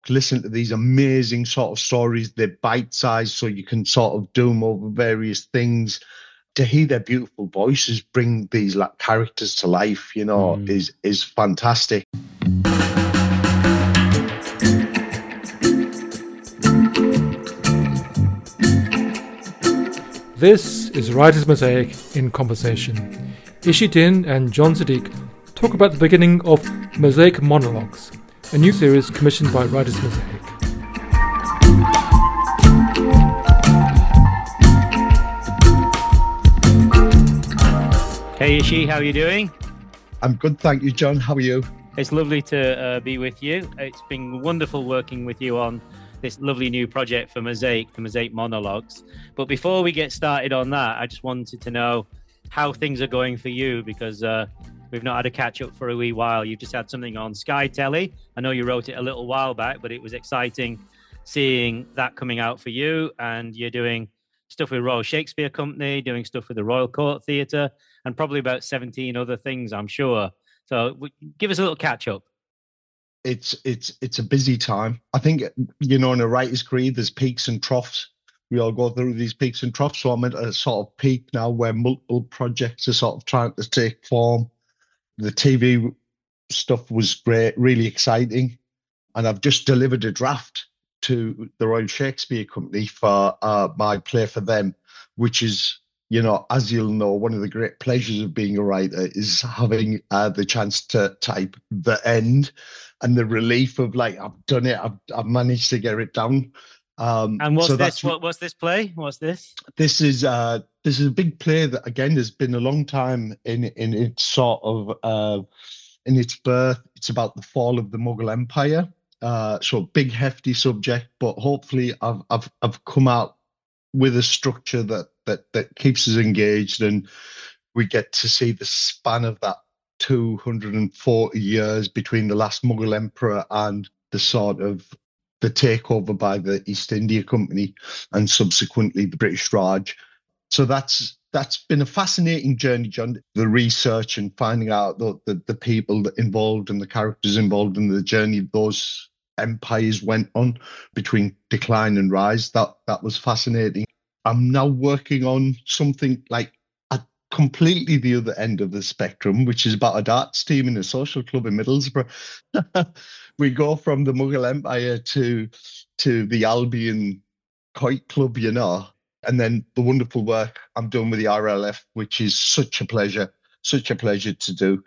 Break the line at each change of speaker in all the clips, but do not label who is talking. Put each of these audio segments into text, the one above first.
listen to these amazing sort of stories. They're bite-sized, so you can sort of do them over various things. To hear their beautiful voices bring these like characters to life, is fantastic.
This is Writer's Mosaic in Conversation. Ishi Din and John Sadiq talk about the beginning of Mosaic Monologues, a new series commissioned by Writer's Mosaic.
Hey Ishi, how are you doing?
I'm good, thank you, John. How are you?
It's lovely to be with you. It's been wonderful working with you on this lovely new project for Mosaic, the Mosaic Monologues. But before we get started on that, I just wanted to know how things are going for you, because we've not had a catch up for a wee while. You've just had something on Sky Telly. I know you wrote it a little while back, but it was exciting seeing that coming out for you. And you're doing stuff with Royal Shakespeare Company, doing stuff with the Royal Court Theatre, and probably about 17 other things, I'm sure. So give us a little catch up.
It's a busy time. I think, in a writer's career, there's peaks and troughs. We all go through these peaks and troughs. So I'm at a sort of peak now where multiple projects are sort of trying to take form. The TV stuff was great, really exciting. And I've just delivered a draft to the Royal Shakespeare Company for my play for them, which is, as you'll know, one of the great pleasures of being a writer is having the chance to type the end and the relief of I've done it, I've managed to get it down.
And what's this? What's this play? What's this?
This is a big play that again has been a long time in its sort of in its birth. It's about the fall of the Mughal Empire. So big hefty subject, but hopefully I've come out with a structure that keeps us engaged, and we get to see the span of that 240 years between the last Mughal emperor and the sort of the takeover by the East India Company and subsequently the British Raj. So that's been a fascinating journey, John. The research and finding out the people involved and the characters involved in the journey those empires went on between decline and rise. That was fascinating. I'm now working on something like at completely the other end of the spectrum, which is about a darts team in a social club in Middlesbrough. We go from the Mughal Empire to the Albion Kite Club, and then the wonderful work I'm doing with the RLF, which is such a pleasure to do.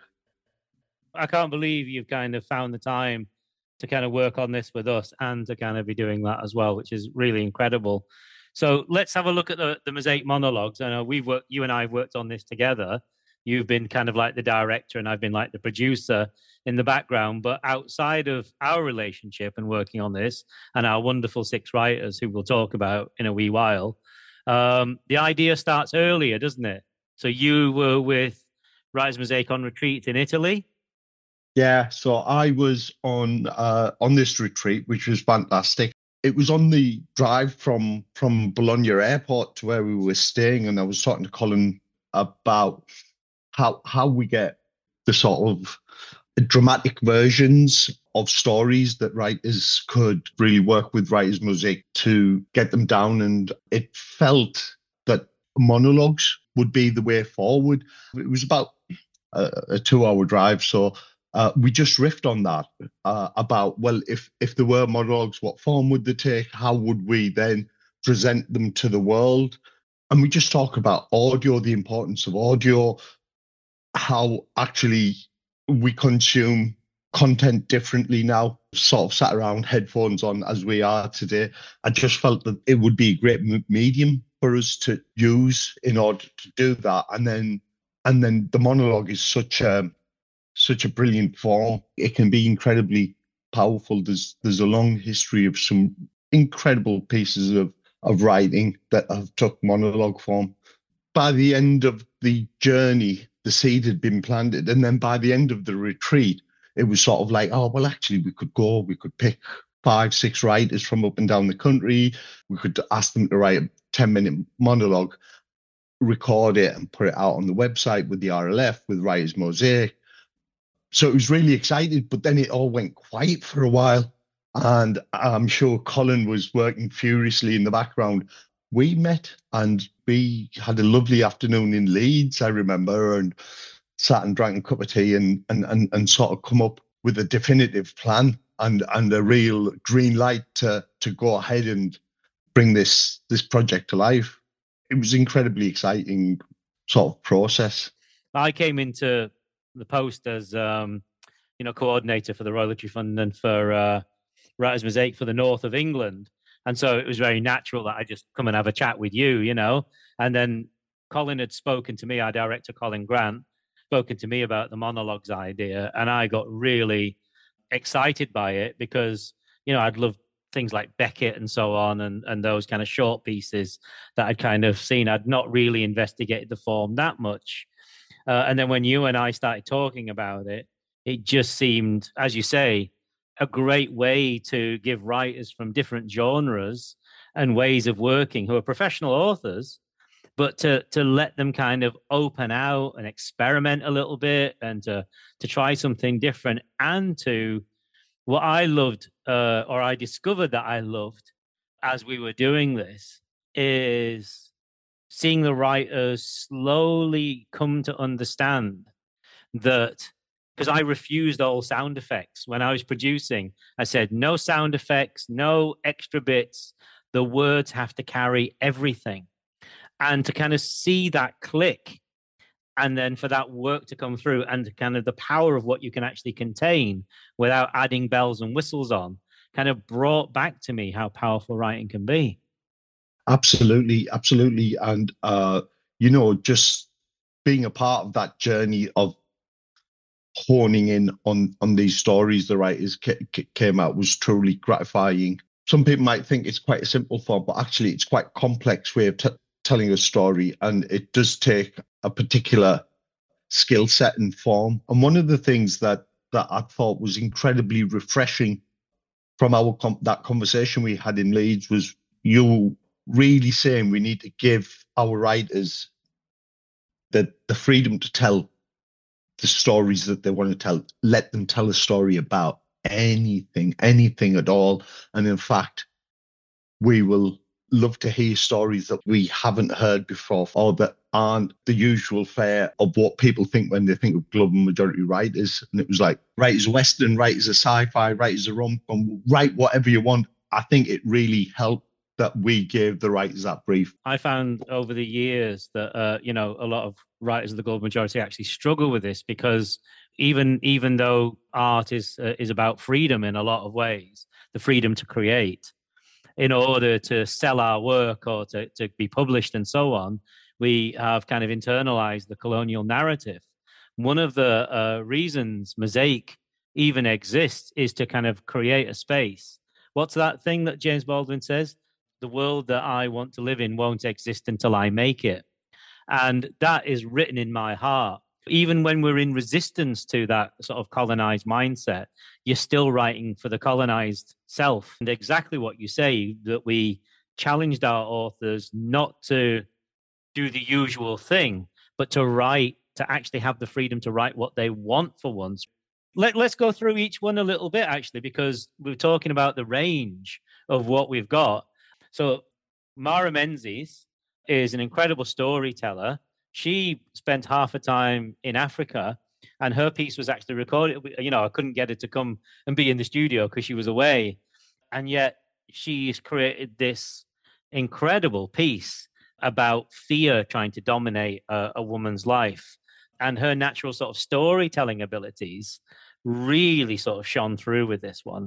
I can't believe you've kind of found the time to kind of work on this with us and to kind of be doing that as well, which is really incredible. So let's have a look at the Mosaic Monologues. I know you and I have worked on this together. You've been kind of like the director and I've been like the producer in the background. But outside of our relationship and working on this and our wonderful 6 writers who we'll talk about in a wee while, the idea starts earlier, doesn't it? So you were with Writers Mosaic on retreat in Italy.
Yeah, so I was on this retreat, which was fantastic. It was on the drive from Bologna Airport to where we were staying, and I was talking to Colin about how we get the sort of dramatic versions of stories that writers could really work with Writers Mosaic to get them down, and it felt that monologues would be the way forward. It was about a 2-hour drive, so we just riffed on that about, well, if there were monologues, what form would they take? How would we then present them to the world? And we just talk about audio, the importance of audio, how actually we consume content differently now, sort of sat around headphones on as we are today. I just felt that it would be a great medium for us to use in order to do that. And then the monologue is such a brilliant form. It can be incredibly powerful. There's a long history of some incredible pieces of writing that have took monologue form. By the end of the journey, the seed had been planted. And then by the end of the retreat, it was sort of like, oh, well, actually, we could pick 5-6 writers from up and down the country. We could ask them to write a 10-minute monologue, record it and put it out on the website with the RLF, with Writers Mosaic. So it was really exciting, but then it all went quiet for a while. And I'm sure Colin was working furiously in the background. We met and we had a lovely afternoon in Leeds, I remember, and sat and drank a cup of tea and sort of come up with a definitive plan and a real green light to go ahead and bring this project to life. It was incredibly exciting sort of process.
I came into the post as coordinator for the Royal Literary Fund and for Writers Mosaic for the north of England. And so it was very natural that I just come and have a chat with you, And then Colin had spoken to me, our director, Colin Grant, spoken to me about the monologues idea. And I got really excited by it because, I'd loved things like Beckett and so on and those kind of short pieces that I'd kind of seen. I'd not really investigated the form that much. And then when you and I started talking about it, it just seemed, as you say, a great way to give writers from different genres and ways of working who are professional authors, but to let them kind of open out and experiment a little bit and to try something different. And to what I loved, or I discovered that I loved as we were doing this, is seeing the writers slowly come to understand that, because I refused all sound effects when I was producing. I said, no sound effects, no extra bits. The words have to carry everything. And to kind of see that click, and then for that work to come through, and kind of the power of what you can actually contain without adding bells and whistles on, kind of brought back to me how powerful writing can be.
Absolutely. And, just being a part of that journey of honing in on these stories the writers came out was truly gratifying. Some people might think it's quite a simple form, but actually it's quite a complex way of telling a story, and it does take a particular skill set and form. And one of the things that I thought was incredibly refreshing from that conversation we had in Leeds was you really saying we need to give our writers the freedom to tell the stories that they want to tell. Let them tell a story about anything at all. And in fact, we will love to hear stories that we haven't heard before or that aren't the usual fare of what people think when they think of global majority writers. And it was like, write as a Western, write as a sci-fi, write as a rom-com, write whatever you want. I think it really helped that we gave the writers that brief.
I found over the years that, a lot of writers of the global majority actually struggle with this, because even though art is about freedom in a lot of ways, the freedom to create, in order to sell our work or to be published and so on, we have kind of internalized the colonial narrative. One of the reasons Mosaic even exists is to kind of create a space. What's that thing that James Baldwin says? The world that I want to live in won't exist until I make it. And that is written in my heart. Even when we're in resistance to that sort of colonized mindset, you're still writing for the colonized self. And exactly what you say, that we challenged our authors not to do the usual thing, but to write, to actually have the freedom to write what they want for once. Let's go through each one a little bit, actually, because we're talking about the range of what we've got. So Mara Menzies is an incredible storyteller. She spent half her time in Africa, and her piece was actually recorded. I couldn't get her to come and be in the studio because she was away. And yet she's created this incredible piece about fear trying to dominate a woman's life. And her natural sort of storytelling abilities really sort of shone through with this one.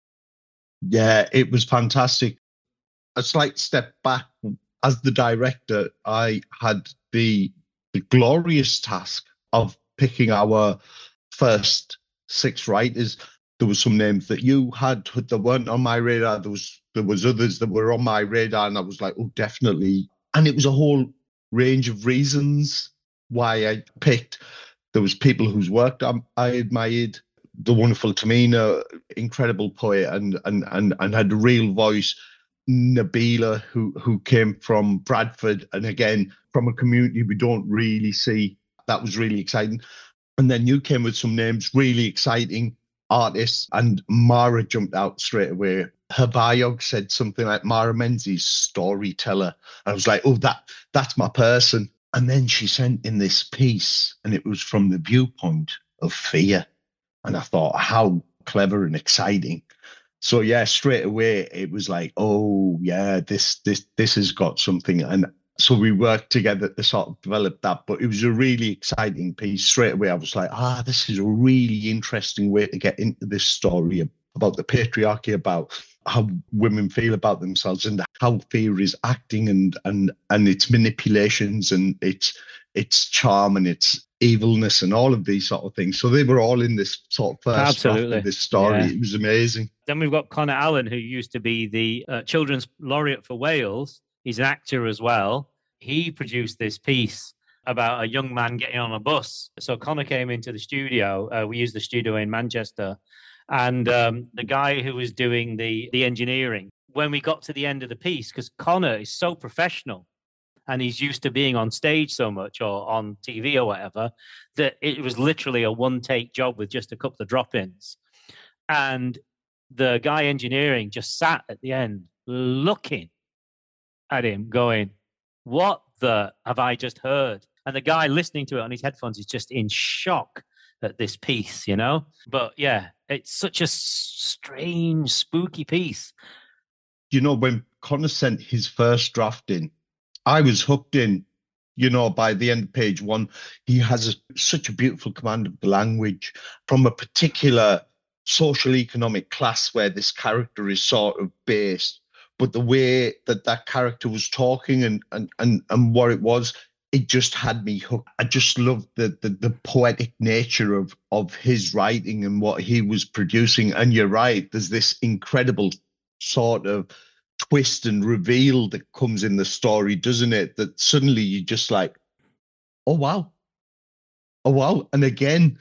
Yeah, it was fantastic. A slight step back. As the director, I had the glorious task of picking our first 6 writers. There were some names that you had that weren't on my radar. There was others that were on my radar, and I was like, oh, definitely. And it was a whole range of reasons why I picked. There was people whose work I admired. The wonderful Tamina, incredible poet and had a real voice. Nabila, who came from Bradford, and again from a community we don't really see. That was really exciting. And then you came with some names really exciting. artist, and Mara jumped out straight away. Her bio said something like Mara Menzies, storyteller. I was like, oh, that's my person. And then she sent in this piece, and it was from the viewpoint of fear. And I thought, how clever and exciting. So yeah, straight away it was like, oh yeah, this has got something. And so we worked together to sort of develop that. But it was a really exciting piece. Straight away I was like, this is a really interesting way to get into this story about the patriarchy, about how women feel about themselves, and how fear is acting, and its manipulations, and its charm, and its evilness, and all of these sort of things. So they were all in this sort of first draft of this story. Yeah. It was amazing.
Then we've got Connor Allen, who used to be the Children's Laureate for Wales. He's an actor as well. He produced this piece about a young man getting on a bus. So Connor came into the studio. We used the studio in Manchester. And the guy who was doing the engineering, when we got to the end of the piece, because Connor is so professional and he's used to being on stage so much or on TV or whatever, that it was literally a one-take job with just a couple of drop-ins. And the guy engineering just sat at the end looking at him going, what the have I just heard? And the guy listening to it on his headphones is just in shock at this piece, you know? But yeah, it's such a strange, spooky piece.
You know, when Connor sent his first draft in, I was hooked in. You know, by the end of page one, he has such a beautiful command of the language from a particular social economic class where this character is sort of based. But the way that character was talking and what it was, it just had me hooked. I just loved the poetic nature of his writing and what he was producing. And you're right, there's this incredible sort of twist and reveal that comes in the story, doesn't it? That suddenly you just like, oh wow. And again,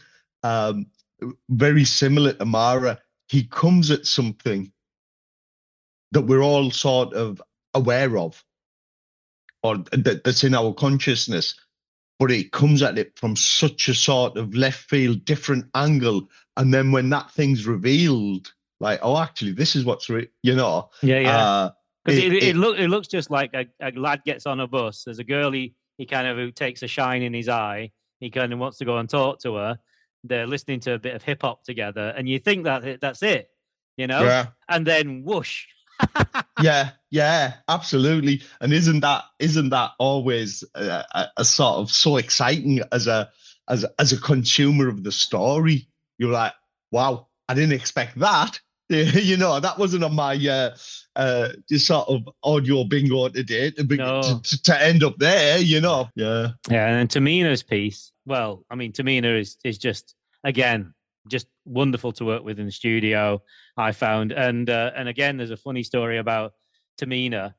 very similar to Mara, he comes at something that we're all sort of aware of, or that's in our consciousness, but it comes at it from such a sort of left field, different angle. And then when that thing's revealed, like, oh, actually, this is what's, you know.
Yeah. Because it looks just like a lad gets on a bus. There's a girl he kind of who takes a shine in his eye. He kind of wants to go and talk to her. They're listening to a bit of hip hop together, and you think that that's it, you know?
Yeah.
And then whoosh.
yeah, absolutely. And isn't that always a sort of so exciting as a consumer of the story? You're like, wow, I didn't expect that. You know, that wasn't on my sort of audio bingo today to end up there, you know. Yeah.
And Tamina's piece, well, I mean, Tamina is just, again, just wonderful to work with in the studio, I found. And again, there's a funny story about Tamina.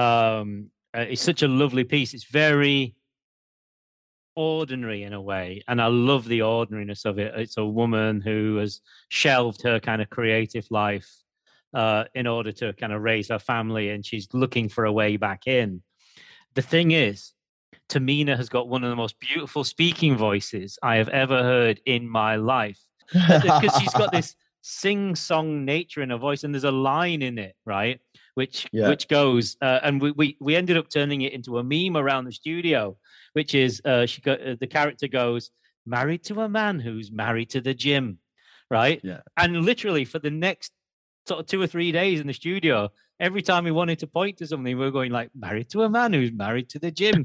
It's such a lovely piece. It's very ordinary in a way, and I love the ordinariness of it. It's a woman who has shelved her kind of creative life in order to kind of raise her family, and she's looking for a way back in. The thing is, Tamina has got one of the most beautiful speaking voices I have ever heard in my life, because she's got this sing-song nature in her voice, and there's a line in it, right, which goes, and we ended up turning it into a meme around the studio, which is the character goes, married to a man who's married to the gym, right?
Yeah.
And literally for the next sort of 2 or 3 days in the studio, every time we wanted to point to something, we were going like, married to a man who's married to the gym.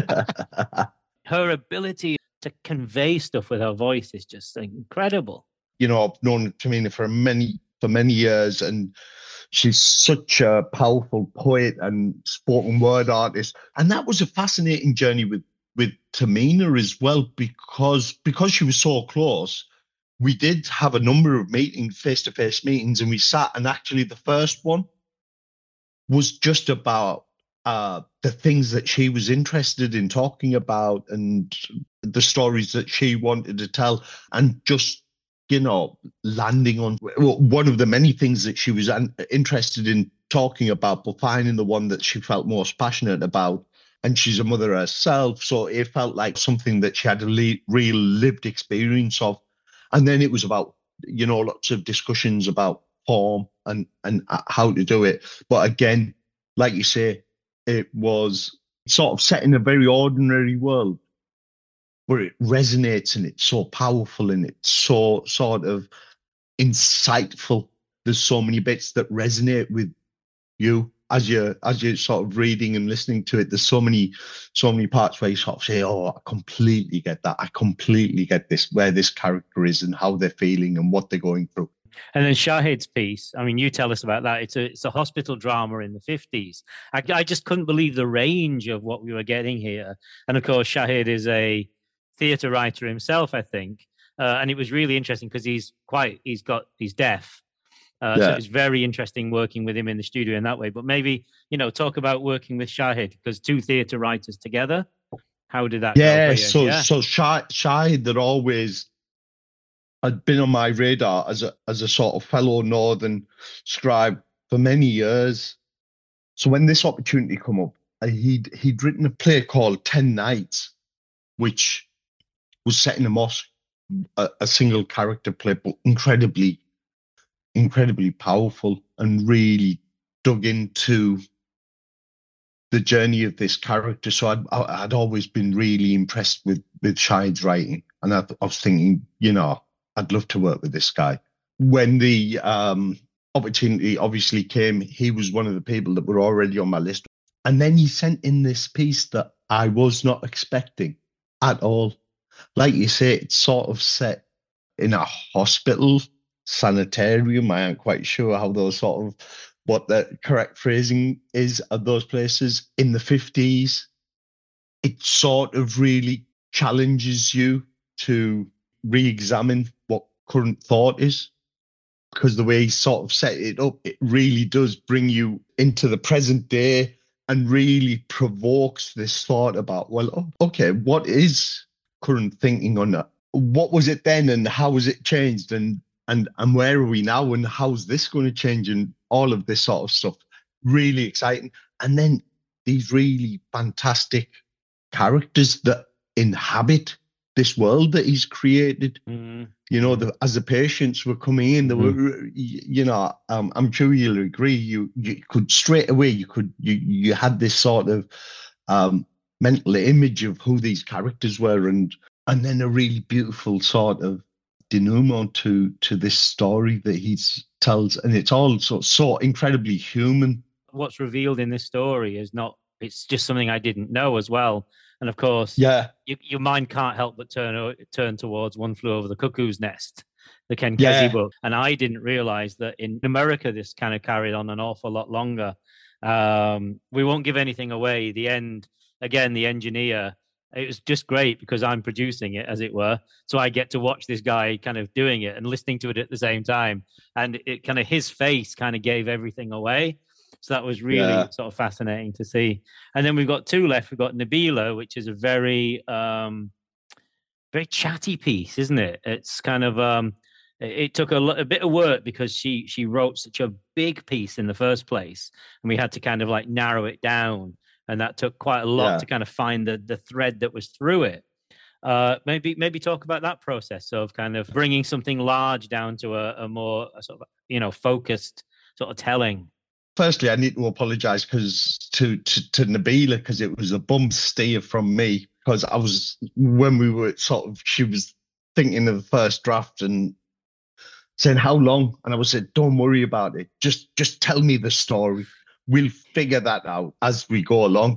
Her ability to convey stuff with her voice is just incredible.
You know, I've known Tamina for many years, and she's such a powerful poet and spoken word artist. And that was a fascinating journey with Tamina as well, because she was so close. We did have a number of face-to-face meetings, and we sat, and actually the first one was just about the things that she was interested in talking about and the stories that she wanted to tell, and just, you know, landing on one of the many things that she was interested in talking about, but finding the one that she felt most passionate about. And she's a mother herself, so it felt like something that she had a real lived experience of. And then it was about lots of discussions about form and how to do it. But again, like you say, it was sort of set in a very ordinary world, but it resonates and it's so powerful and it's so sort of insightful. There's so many bits that resonate with you as you're sort of reading and listening to it. There's so many parts where you sort of say, "Oh, I completely get that. I completely get this, where this character is and how they're feeling and what they're going through."
And then Shahid's piece, I mean, you tell us about that. It's a hospital drama in the 50s. I just couldn't believe the range of what we were getting here. And of course, Shahid is a theatre writer himself, I think. And it was really interesting because he's deaf. So it's very interesting working with him in the studio in that way. But maybe, talk about working with Shahid, because two theatre writers together. How did that go for you?
So Shahid had been on my radar as a sort of fellow Northern scribe for many years. So when this opportunity come up, he'd written a play called 10 Nights, which was set in a mosque, a single character play, but incredibly powerful, and really dug into the journey of this character. So I'd always been really impressed with Shahid's writing, and I was thinking, I'd love to work with this guy. When the opportunity obviously came, he was one of the people that were already on my list. And then he sent in this piece that I was not expecting at all. Like you say, it's sort of set in a hospital, sanitarium. I aren't quite sure how what the correct phrasing is of those places in the 50s. It sort of really challenges you to re-examine what current thought is, because the way he sort of set it up, it really does bring you into the present day and really provokes this thought about, well, okay, what is current thinking on that? What was it then, and how has it changed, and where are we now, and how's this going to change, and all of this sort of stuff. Really exciting. And then these really fantastic characters that inhabit this world that he's created. As the patients were coming in, they were, I'm sure you'll agree, you could straight away, you had this sort of mental image of who these characters were, and then a really beautiful sort of denouement to this story that he tells, and it's all so incredibly human.
What's revealed in this story it's just something I didn't know as well. And of course, your mind can't help but turn towards One Flew Over the Cuckoo's Nest, the Ken Kesey book. And I didn't realize that in America, this kind of carried on an awful lot longer. We won't give anything away. The end, again, the engineer, it was just great because I'm producing it, as it were. So I get to watch this guy kind of doing it and listening to it at the same time. And it kind of, his face kind of gave everything away. So that was really sort of fascinating to see. And then we've got two left. We've got Nabila, which is a very, very chatty piece, isn't it? It's kind of, it took a bit of work because she wrote such a big piece in the first place, and we had to kind of like narrow it down. And that took quite a lot to kind of find the thread that was through it. Maybe talk about that process of kind of bringing something large down to a more sort of, focused sort of telling.
Firstly, I need to apologise to Nabila, because it was a bum steer from me, because when we were she was thinking of the first draft and saying how long, and I was saying, don't worry about it, just tell me the story. We'll figure that out as we go along.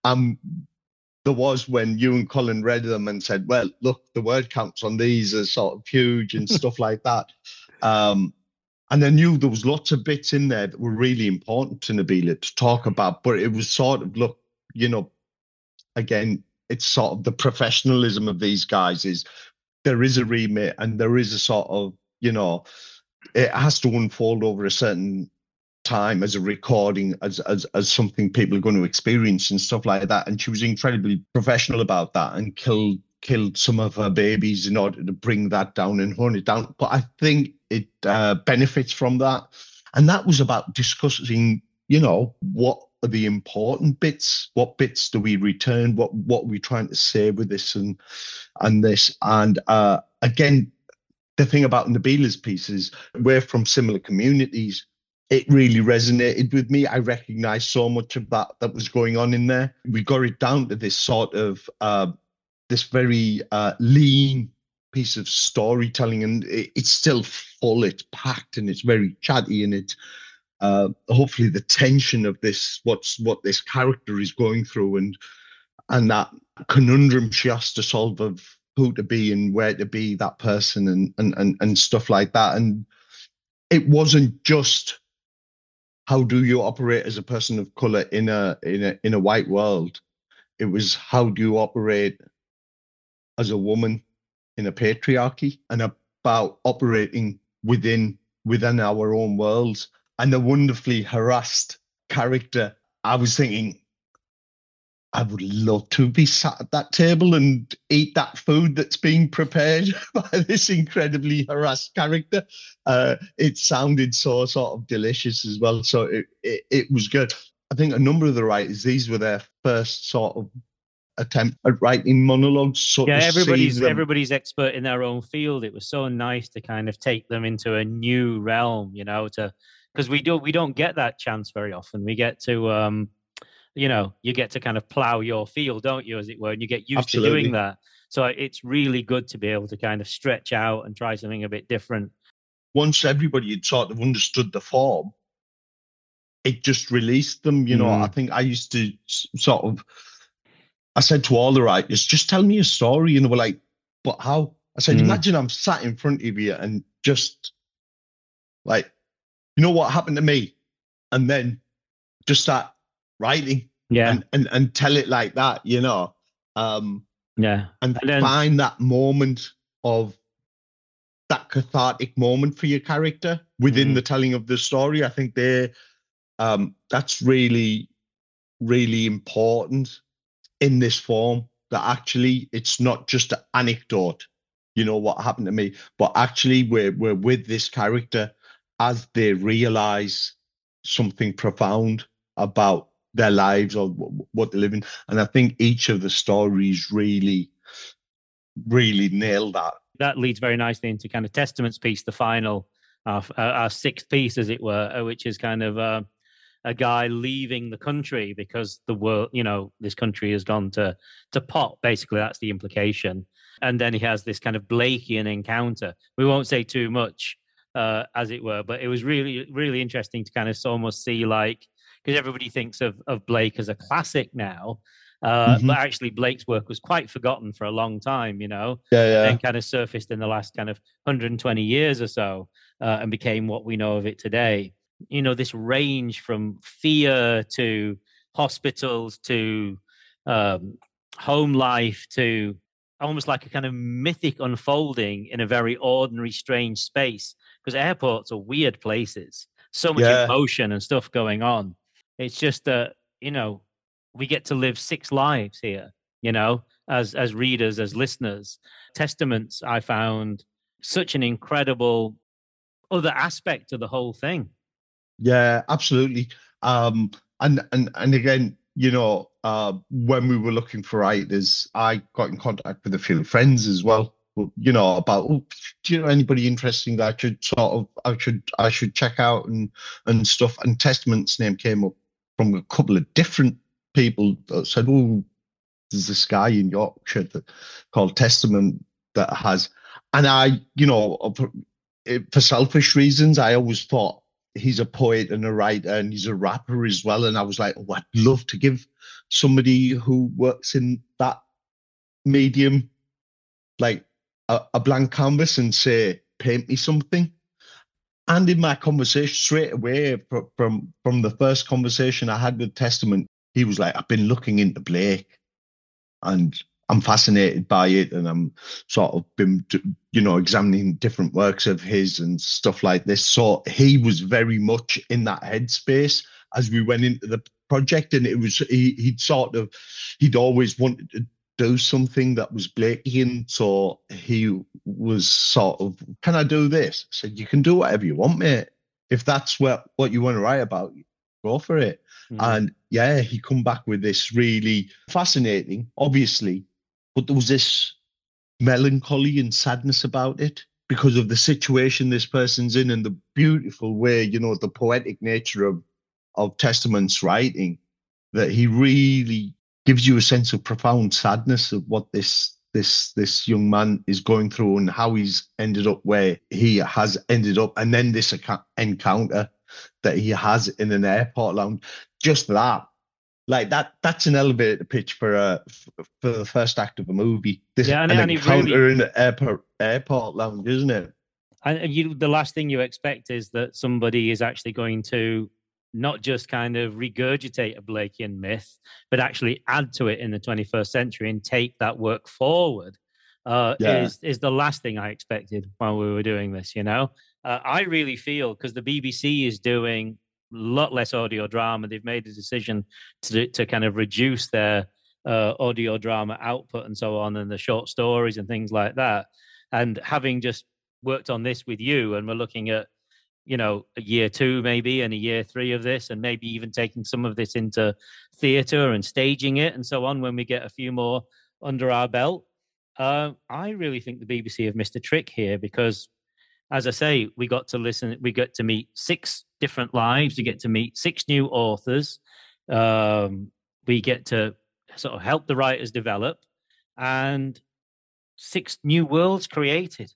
There was when you and Colin read them and said, well, look, the word counts on these are sort of huge and stuff like that. And I knew there was lots of bits in there that were really important to Nabila to talk about, but it was sort of, look, again, it's sort of the professionalism of these guys is there is a remit and there is a sort of, it has to unfold over a certain time as a recording, as something people are going to experience and stuff like that. And she was incredibly professional about that and killed some of her babies in order to bring that down and hone it down. But I think it benefits from that. And that was about discussing, what are the important bits? What bits do we return? What are we trying to say with this and this? And again, the thing about Nabila's piece is we're from similar communities. It really resonated with me. I recognized so much of that was going on in there. We got it down to this sort of this very lean piece of storytelling, and it's still full, it's packed, and it's very chatty, and it's hopefully the tension of this, what this character is going through, and that conundrum she has to solve of who to be and where to be that person, and stuff like that. And it wasn't just how do you operate as a person of color in a white world. It was how do you operate as a woman in a patriarchy, and about operating within our own worlds. And a wonderfully harassed character. I was thinking, I would love to be sat at that table and eat that food that's being prepared by this incredibly harassed character. It sounded so sort of delicious as well. So it was good. I think a number of the writers, these were their first sort of attempt at writing monologues. So
yeah, everybody's expert in their own field. It was so nice to kind of take them into a new realm, because we don't get that chance very often. We get to you get to kind of plow your field, don't you, as it were, and you get used
Absolutely.
to doing that. So it's really good to be able to kind of stretch out and try something a bit different.
Once everybody had sort of understood the form, it just released them. I think I used to sort of, I said to all the writers, just tell me a story. And they were like, but how? I said, imagine I'm sat in front of you and just like, what happened to me? And then just start writing and tell it like that, and then find that moment of that cathartic moment for your character within the telling of the story. I think that's really, really important in this form, that actually it's not just an anecdote, what happened to me, but actually we're with this character as they realize something profound about their lives or what they live in. And I think each of the stories really, really nailed that.
That leads very nicely into kind of Testament's piece, the final, our sixth piece, as it were, which is kind of a guy leaving the country because the world, this country has gone to pot. Basically, that's the implication. And then he has this kind of Blakean encounter. We won't say too much, as it were, but it was really, really interesting to kind of almost see, like, because everybody thinks of Blake as a classic now, but actually Blake's work was quite forgotten for a long time, and kind of surfaced in the last kind of 120 years or so, and became what we know of it today. This range from fear to hospitals to home life to almost like a kind of mythic unfolding in a very ordinary, strange space, because airports are weird places, so much emotion and stuff going on. It's just that, we get to live 6 lives here, as readers, as listeners. Testaments, I found such an incredible other aspect of the whole thing.
Yeah, absolutely. And again, when we were looking for writers, I got in contact with a few friends as well, about, do you know anybody interesting that I should check out and stuff. And Testament's name came up from a couple of different people that said, there's this guy in Yorkshire called Testament that has, and I, for selfish reasons, I always thought he's a poet and a writer and he's a rapper as well. And I was like, I'd love to give somebody who works in that medium like a blank canvas and say, paint me something. And in my conversation straight away from the first conversation I had with Testament, he was like, I've been looking into Blake and I'm fascinated by it, and I'm sort of been, examining different works of his and stuff like this. So he was very much in that headspace as we went into the project, and it was he'd always wanted to do something that was Blakean. So he was sort of, can I do this? I said, you can do whatever you want, mate. If that's what you want to write about, go for it. And he come back with this really fascinating, obviously, but there was this melancholy and sadness about it. because of the situation this person's in and the beautiful way, the poetic nature of Testament's writing, that he really gives you a sense of profound sadness of what this young man is going through and how he's ended up where he has ended up, and then this encounter that he has in an airport lounge. Just that, like that's an elevator pitch for the first act of a movie. An encounter in an airport lounge, isn't it?
And the last thing you expect is that somebody is actually going to not just kind of regurgitate a Blakean myth, but actually add to it in the 21st century and take that work forward. Is the last thing I expected while we were doing this. I really feel, because the BBC is doing a lot less audio drama, they've made a decision to kind of reduce their audio drama output and so on, and the short stories and things like that. And having just worked on this with you, and we're looking at a year 2 maybe and a year 3 of this, and maybe even taking some of this into theatre and staging it and so on when we get a few more under our belt. I really think the BBC have missed a trick here, because, as I say, we got to meet 6 different lives, we get to meet 6 new authors, we get to sort of help the writers develop, and 6 new worlds created,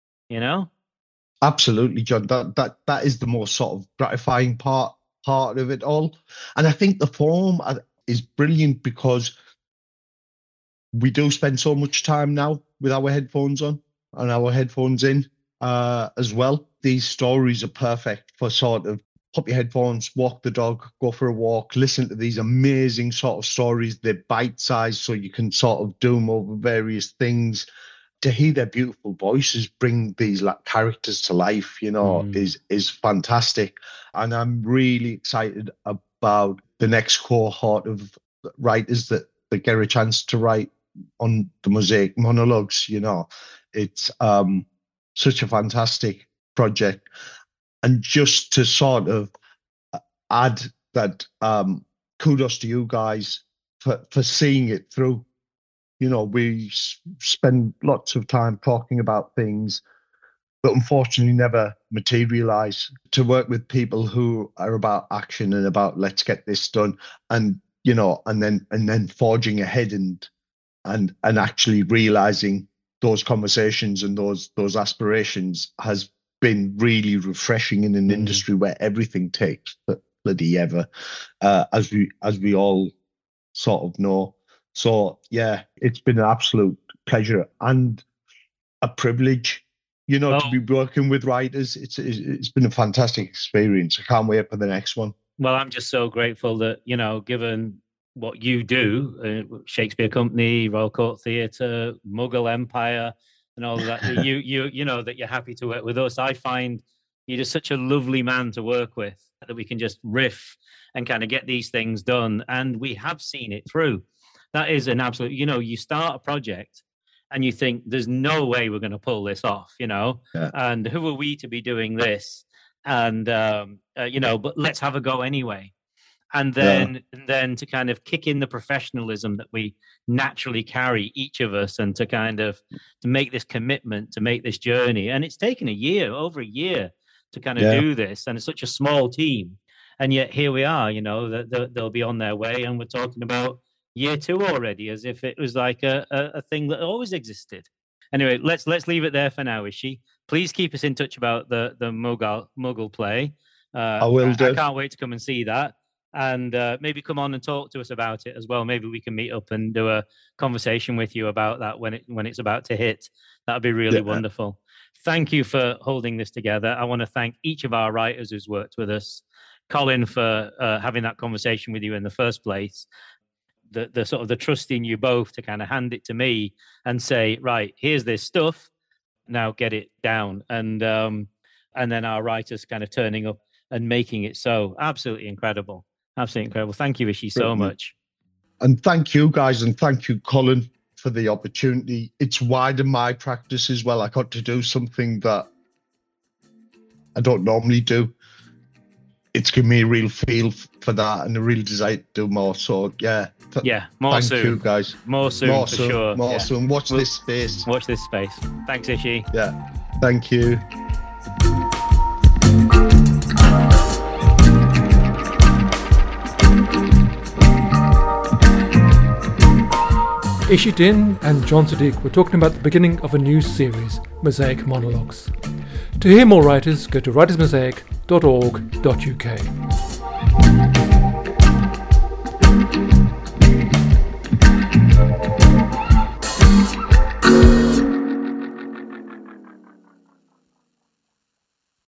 Absolutely, John. That is the most sort of gratifying part of it all. And I think the form is brilliant, because we do spend so much time now with our headphones on and our headphones in as well. These stories are perfect for sort of pop your headphones, walk the dog, go for a walk, listen to these amazing sort of stories. They're bite-sized, so you can sort of do them over various things. To hear their beautiful voices bring these characters to life, is fantastic. And I'm really excited about the next cohort of writers that get a chance to write on the Mosaic monologues. It's such a fantastic project. And just to sort of add that, kudos to you guys for seeing it through. We spend lots of time talking about things that unfortunately never materialize. To work with people who are about action and about let's get this done, and and then forging ahead and actually realizing those conversations and those aspirations has been really refreshing in an industry where everything takes bloody ever, as we all sort of know. So, yeah, it's been an absolute pleasure and a privilege, to be working with writers. It's been a fantastic experience. I can't wait for the next one.
Well, I'm just so grateful that, given what you do, Shakespeare Company, Royal Court Theatre, Mughal Empire, and all of that, that you're happy to work with us. I find you're just such a lovely man to work with, that we can just riff and kind of get these things done. And we have seen it through. That is an absolute, you start a project and you think there's no way we're going to pull this off, and who are we to be doing this? And, but let's have a go anyway. And then to kind of kick in the professionalism that we naturally carry, each of us, and to kind of to make this commitment, to make this journey. And it's taken over a year to kind of do this. And it's such a small team. And yet here we are, they'll be on their way. And we're talking about year 2 already, as if it was like a thing that always existed. Anyway, let's leave it there for now, Ishi. Please keep us in touch about the Mughal play.
I will do.
I can't wait to come and see that. And maybe come on and talk to us about it as well. Maybe we can meet up and do a conversation with you about that when it's about to hit. That would be really wonderful. Thank you for holding this together. I want to thank each of our writers who's worked with us. Colin, for having that conversation with you in the first place. The sort of the trust in you both to kind of hand it to me and say, right, here's this stuff, now get it down. And then our writers kind of turning up and making it so. Absolutely incredible. Absolutely incredible. Thank you, Ishi, so much.
And thank you, guys. And thank you, Colin, for the opportunity. It's widened my practice as well. I got to do something that I don't normally do. It's given me a real feel for that and a real desire to do more. So,
more soon.
Thank you, guys.
More soon, for sure.
More soon. Watch this space.
Watch this space. Thanks, Ishi.
Yeah. Thank you.
Ishit Din and John Siddique were talking about the beginning of a new series, Mosaic Monologues. To hear more writers, go to writersmosaic.org.uk.